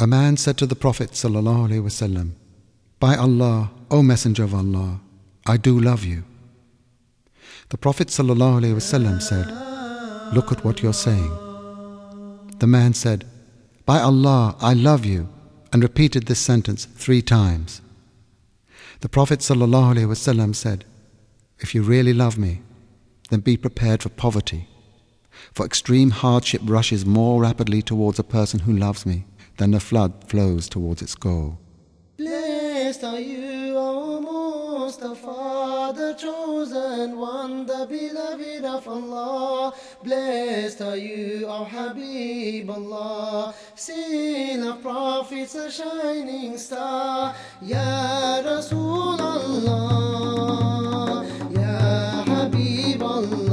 A man said to the Prophet ﷺ, "By Allah, O Messenger of Allah, I do love you." The Prophet ﷺ said, "Look at what you're saying." The man said, "By Allah, I love you," and repeated this sentence 3 times. The Prophet ﷺ said, "If you really love me, then be prepared for poverty, for extreme hardship rushes more rapidly towards a person who loves me than the flood flows towards its goal." Blessed are you, O Mustafa, the chosen one, the beloved of Allah. Blessed are you, O Habib Allah, seal of prophets, a shining star. Ya Rasul Allah, Ya Habib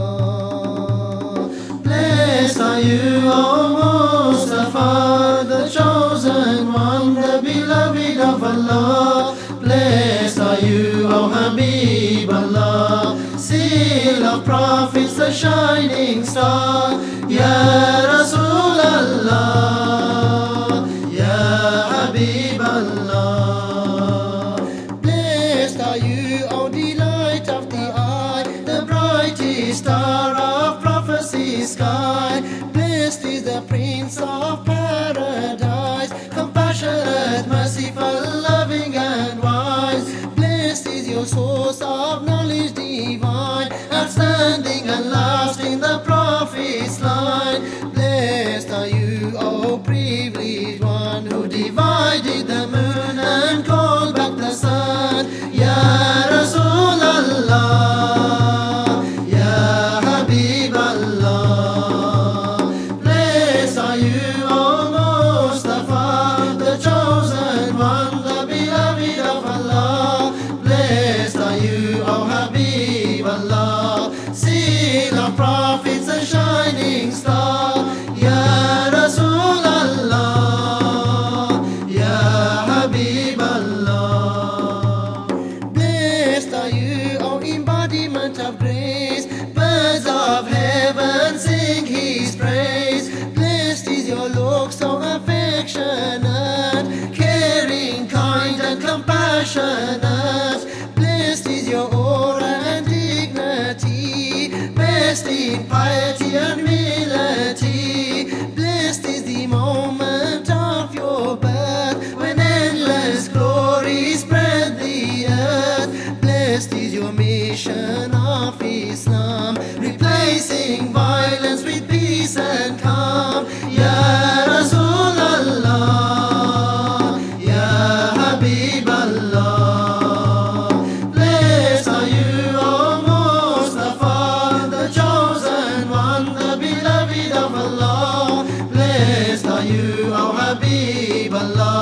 Allah. Blessed are you, O Mustafa, the chosen one, the beloved of Allah. Blessed are you, O Habib Allah, seal of prophets, the shining star. Ya Rasul Allah, Ya Habib Allah. Blessed are you, O delight of the eye, the brightest star of prophecy sky. Blessed is the Prince of Paradise, compassionate, merciful, loving and wise. Blessed is your source of knowledge divine, outstanding and lasting, the Prophet's line. Blessed are you, O privileged one, who divided the moon and called back the sun. Ya Rasul Allah, Ya Habib Allah. Blessed are you, O Mustafa, the chosen one, the beloved of Allah. Blessed are you, O Habib Allah, seal of prophets, a shining star. Ya Rasul Allah, Ya Habib Allah. Blessed are you, O embodiment of grace, birds of heaven sing His praise. Blessed is your look so affectionate, caring, kind and compassionate. Blessed is your aura and dignity, best in piety and humility. Blessed is the moment of your birth, when endless glory spread the earth. Blessed is your mission of Islam, replacing violence with peace and calm. Ya Rasul Allah, Ya Habib Allah. Blessed are you, O Mustafa, the chosen one, the beloved of Allah. Blessed are you, O Habib Allah.